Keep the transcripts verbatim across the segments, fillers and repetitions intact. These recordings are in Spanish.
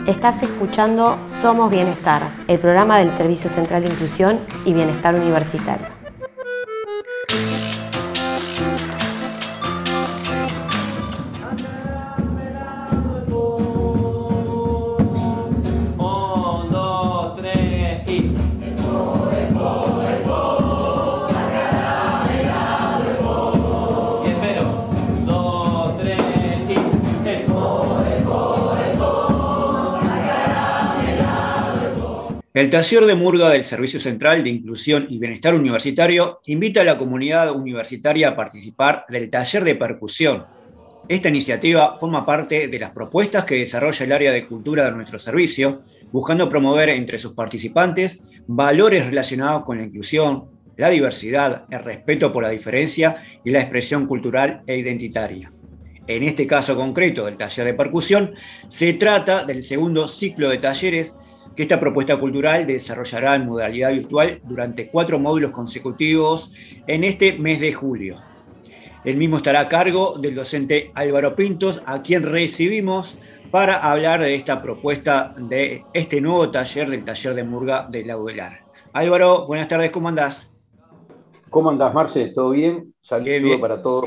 Estás escuchando Somos Bienestar, el programa del Servicio Central de Inclusión y Bienestar Universitario. El taller de murga del Servicio Central de Inclusión y Bienestar Universitario invita a la comunidad universitaria a participar del taller de percusión. Esta iniciativa forma parte de las propuestas que desarrolla el área de cultura de nuestro servicio, buscando promover entre sus participantes valores relacionados con la inclusión, la diversidad, el respeto por la diferencia y la expresión cultural e identitaria. En este caso concreto del taller de percusión, se trata del segundo ciclo de talleres que esta propuesta cultural desarrollará en modalidad virtual durante cuatro módulos consecutivos en este mes de julio. El mismo estará a cargo del docente Álvaro Pintos, a quien recibimos para hablar de esta propuesta de este nuevo taller del taller de murga de la U D E L A R. Álvaro, buenas tardes, ¿cómo andás? ¿Cómo andás, Marce? ¿Todo bien? Saludo bien, bien. Para todos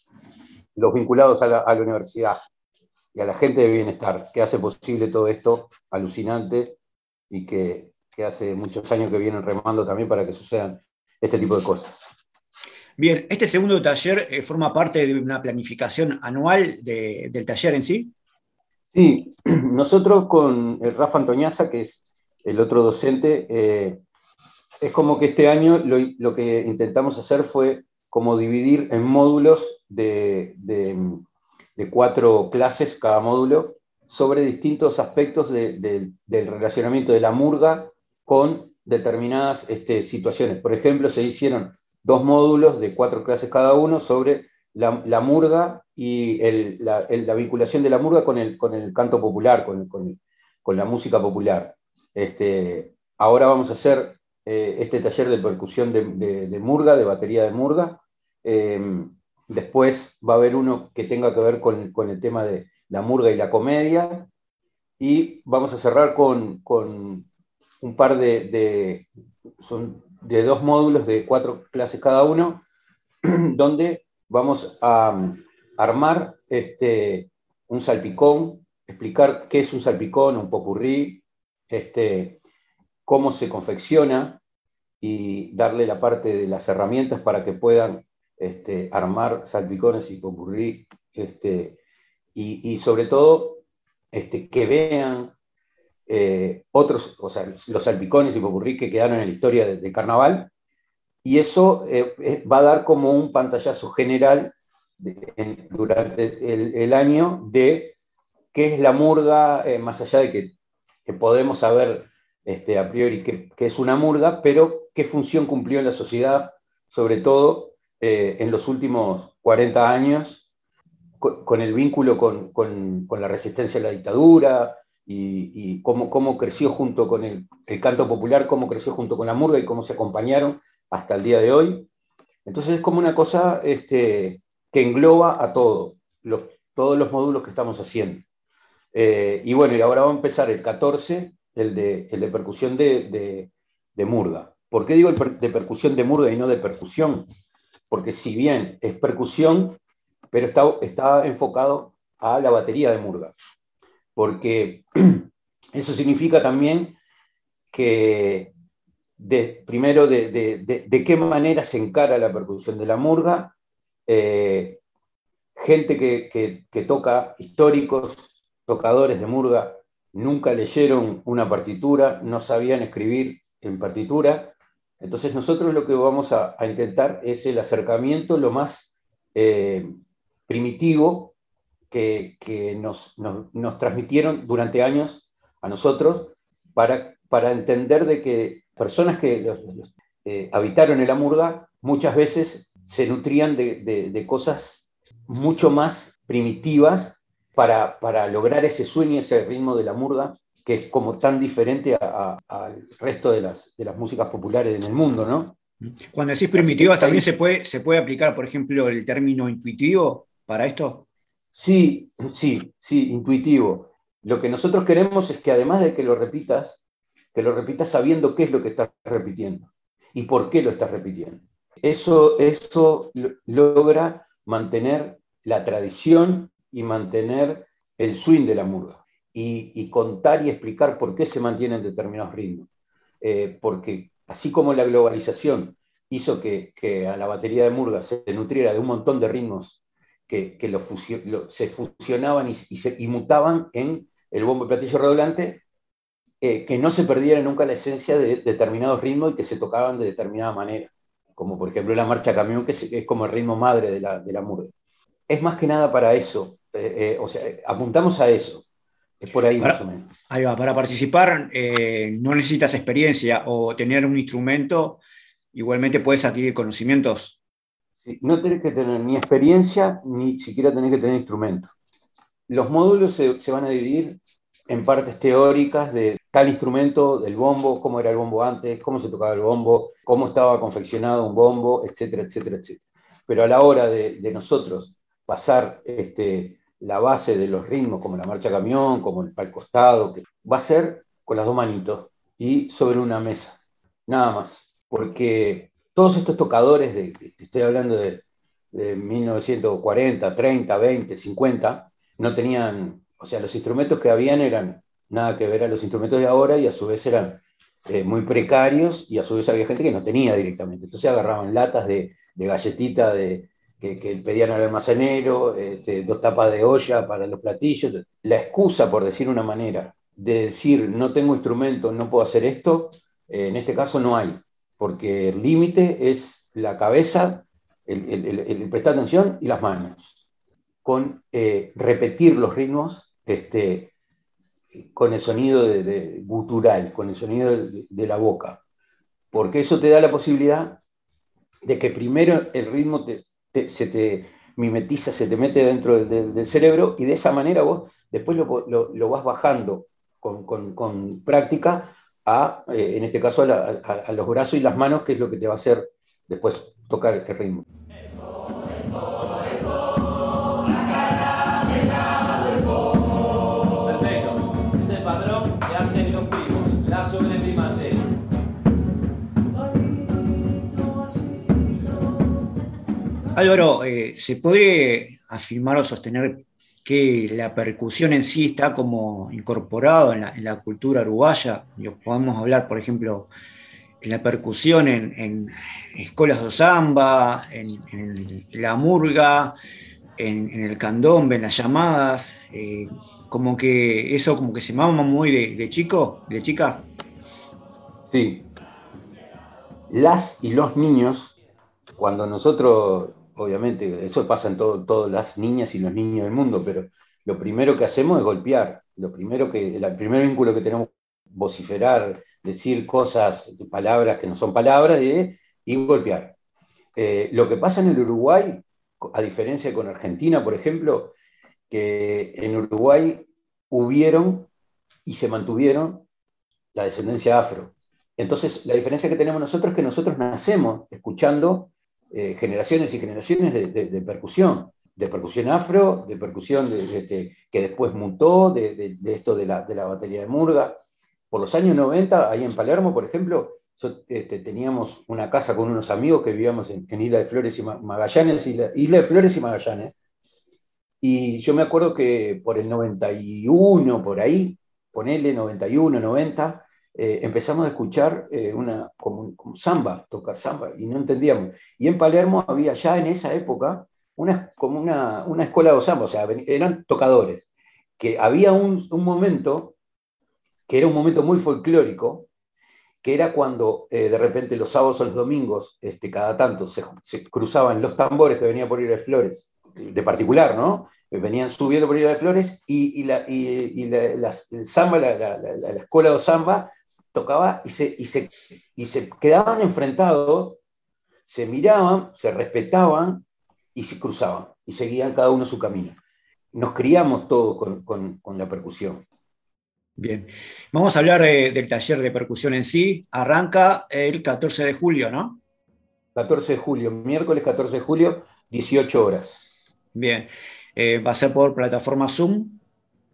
los vinculados a la, a la universidad y a la gente de bienestar, que hace posible todo esto alucinante y que, que hace muchos años que vienen remando también para que sucedan este tipo de cosas. Bien, ¿este segundo taller eh, forma parte de una planificación anual de, del taller en sí? Sí, nosotros con el Rafa Antoñaza, que es el otro docente, eh, es como que este año lo, lo que intentamos hacer fue como dividir en módulos de, de, de cuatro clases cada módulo, sobre distintos aspectos de, de, del relacionamiento de la murga con determinadas este, situaciones. Por ejemplo, se hicieron dos módulos de cuatro clases cada uno sobre la, la murga y el, la, el, la vinculación de la murga con el, con el canto popular, con, con, con la música popular. Este, ahora vamos a hacer eh, este taller de percusión de, de, de murga, de batería de murga. Eh, después va a haber uno que tenga que ver con, con el tema de la murga y la comedia, y vamos a cerrar con, con un par de, de, son de dos módulos de cuatro clases cada uno, donde vamos a armar este, un salpicón, explicar qué es un salpicón, un popurrí, este, cómo se confecciona y darle la parte de las herramientas para que puedan este, armar salpicones y popurrí, este, y, y sobre todo este, que vean eh, otros, o sea, los salpicones y popurrí que quedaron en la historia del de carnaval, y eso eh, va a dar como un pantallazo general de, en, durante el, el año de qué es la murga, eh, más allá de que, que podemos saber este, a priori qué, qué es una murga, pero qué función cumplió en la sociedad, sobre todo eh, en los últimos cuarenta años, con el vínculo con, con, con la resistencia a la dictadura y, y cómo, cómo creció junto con el, el canto popular, cómo creció junto con la murga y cómo se acompañaron hasta el día de hoy. Entonces es como una cosa este, que engloba a todo, los, todos los módulos que estamos haciendo. Eh, y bueno, y ahora va a empezar el catorce, el de, el de percusión de, de, de murga. ¿Por qué digo el per, de percusión de murga y no de percusión? Porque si bien es percusión, pero está, está enfocado a la batería de murga, porque eso significa también que, de, primero, de, de, de, de qué manera se encara la percusión de la murga, eh, gente que, que, que toca, históricos, tocadores de murga, nunca leyeron una partitura, no sabían escribir en partitura, entonces nosotros lo que vamos a, a intentar es el acercamiento lo más eh, primitivo que, que nos, nos, nos transmitieron durante años a nosotros para, para entender de que personas que los, los, eh, habitaron en la murga muchas veces se nutrían de, de, de cosas mucho más primitivas para, para lograr ese sueño, ese ritmo de la murga, que es como tan diferente a, a, al resto de las, de las músicas populares en el mundo, ¿no? Cuando decís primitivas, ¿también se puede, se puede aplicar, por ejemplo, el término intuitivo para esto? Sí, sí, sí, intuitivo. Lo que nosotros queremos es que además de que lo repitas, que lo repitas sabiendo qué es lo que estás repitiendo y por qué lo estás repitiendo. Eso, eso logra mantener la tradición y mantener el swing de la murga y, y contar y explicar por qué se mantienen determinados ritmos. Eh, porque así como la globalización hizo que, que a la batería de murga se nutriera de un montón de ritmos que, que lo fusio, lo, se fusionaban y, y, se, y mutaban en el bombo y platillo redoblante, eh, que no se perdiera nunca la esencia de determinados ritmos y que se tocaban de determinada manera, como por ejemplo la marcha camión, que es, es como el ritmo madre de la, de la murga. Es más que nada para eso, eh, eh, o sea, apuntamos a eso, es por ahí Para, más o menos. ahí va, para participar eh, no necesitas experiencia o tener un instrumento, igualmente puedes adquirir conocimientos. Sí, no tenés que tener ni experiencia, ni siquiera tenés que tener instrumento. Los módulos se, se van a dividir en partes teóricas de tal instrumento, del bombo, cómo era el bombo antes, cómo se tocaba el bombo, cómo estaba confeccionado un bombo, etcétera, etcétera, etcétera. Pero a la hora de, de nosotros pasar este, la base de los ritmos, como la marcha camión, como el pal costado, que va a ser con las dos manitos y sobre una mesa, nada más. Porque todos estos tocadores, de, de, estoy hablando de, de mil novecientos cuarenta, treinta, veinte, cincuenta, no tenían, o sea, los instrumentos que habían eran nada que ver a los instrumentos de ahora y a su vez eran eh, muy precarios y a su vez había gente que no tenía directamente. Entonces agarraban latas de, de galletita de, que, que pedían al almacenero, este, dos tapas de olla para los platillos. La excusa, por decir una manera, de decir no tengo instrumento, no puedo hacer esto, eh, en este caso no hay, porque el límite es la cabeza, el, el, el, el prestar atención y las manos con eh, repetir los ritmos este, con el sonido de, de, gutural, con el sonido de, de, la boca. Porque eso te da la posibilidad de que primero el ritmo te, te, se te mimetiza, se te mete dentro del, del, del cerebro y de esa manera vos después lo, lo, lo vas bajando con, con, con práctica a, eh, en este caso, a, la, a, a los brazos y las manos, que es lo que te va a hacer después tocar el ritmo. Álvaro, eh, ¿se puede afirmar o sostener que la percusión en sí está como incorporado en la, en la cultura uruguaya? Podemos hablar, por ejemplo, en la percusión en, en escuelas de samba, en, en la murga, en, en el candombe, en las llamadas, eh, como que eso como que se mama muy de, de chico, de chica. Sí, las y los niños, cuando nosotros, obviamente, eso pasa en todo, todas las niñas y los niños del mundo, pero lo primero que hacemos es golpear, lo primero que, el primer vínculo que tenemos es vociferar, decir cosas, palabras que no son palabras, y, y golpear. Eh, lo que pasa en el Uruguay, a diferencia de con Argentina, por ejemplo, que en Uruguay hubieron y se mantuvieron la descendencia afro. Entonces, la diferencia que tenemos nosotros es que nosotros nacemos escuchando eh, generaciones y generaciones de, de, de, percusión, de percusión afro, de percusión de, de, de, que después mutó, de, de, de esto de la, de la batería de murga. Por los años noventa, ahí en Palermo, por ejemplo, so, este, teníamos una casa con unos amigos que vivíamos en, en Isla de Flores y Magallanes, Isla, Isla de Flores y Magallanes, y yo me acuerdo que por el noventa y uno, por ahí, ponele noventa y uno, noventa, eh, empezamos a escuchar eh, una, como, como samba, tocar samba, y no entendíamos. Y en Palermo había ya en esa época una, como una, una escuela de samba, o sea, eran tocadores, que había un, un momento, que era un momento muy folclórico, que era cuando eh, de repente los sábados o los domingos, este, cada tanto, se, se cruzaban los tambores que venían por Isla de Flores, de particular, ¿no? Venían subiendo por Isla de Flores y, y, la, y, y la, la, el samba, la, la, la, la escuela de samba tocaba y se, y, se, y se quedaban enfrentados, se miraban, se respetaban y se cruzaban y seguían cada uno su camino. Nos criamos todos con, con, con la percusión. Bien, vamos a hablar eh, del taller de percusión en sí. Arranca el catorce de julio, ¿no? catorce de julio, miércoles catorce de julio, dieciocho horas. Bien, eh, va a ser por plataforma Zoom.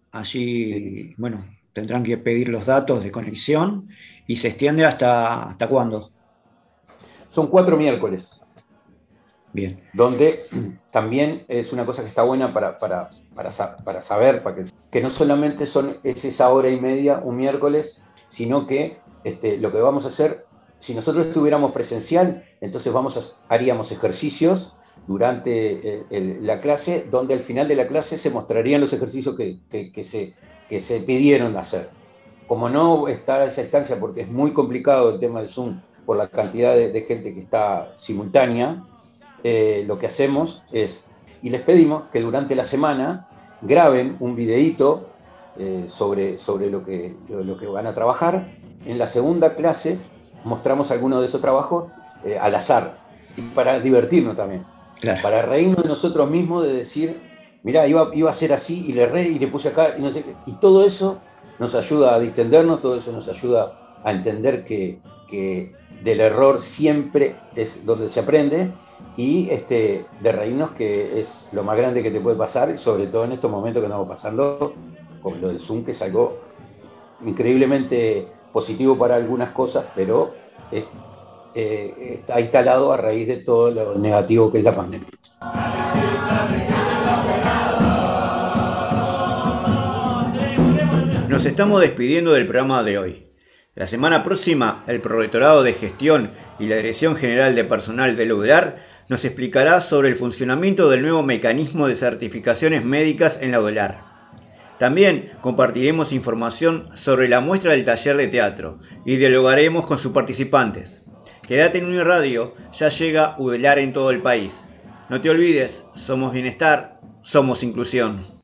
Allí, sí. bueno, tendrán que pedir los datos de conexión y se extiende hasta, ¿hasta cuándo? Son cuatro miércoles. Bien. Donde también es una cosa que está buena para, para, para, para saber, para que, que no solamente son, es esa hora y media un miércoles, sino que este, lo que vamos a hacer, si nosotros estuviéramos presencial, entonces vamos a, haríamos ejercicios durante el, el, la clase, donde al final de la clase se mostrarían los ejercicios que, que, que, se, que se pidieron hacer. Como no está a esa instancia, porque es muy complicado el tema del Zoom, por la cantidad de, de gente que está simultánea, Eh, lo que hacemos es, y les pedimos que durante la semana graben un videíto eh, sobre, sobre lo, que, lo, lo que van a trabajar. En la segunda clase mostramos algunos de esos trabajos eh, al azar, y para divertirnos también, claro. Para reírnos de nosotros mismos, de decir, mirá, iba, iba a ser así, y le re, y le puse acá, y, no sé, y todo eso nos ayuda a distendernos, todo eso nos ayuda a entender que, que del error siempre es donde se aprende, y este, de reírnos, que es lo más grande que te puede pasar, sobre todo en estos momentos que estamos pasando con lo del Zoom, que es algo increíblemente positivo para algunas cosas, pero es, eh, está instalado a raíz de todo lo negativo que es la pandemia. Nos estamos despidiendo del programa de hoy. La semana próxima, el Prorrectorado de Gestión y la Dirección General de Personal del UDELAR nos explicará sobre el funcionamiento del nuevo mecanismo de certificaciones médicas en la UDELAR. También compartiremos información sobre la muestra del taller de teatro y dialogaremos con sus participantes. Quédate en Uniradio, ya llega UDELAR en todo el país. No te olvides, somos bienestar, somos inclusión.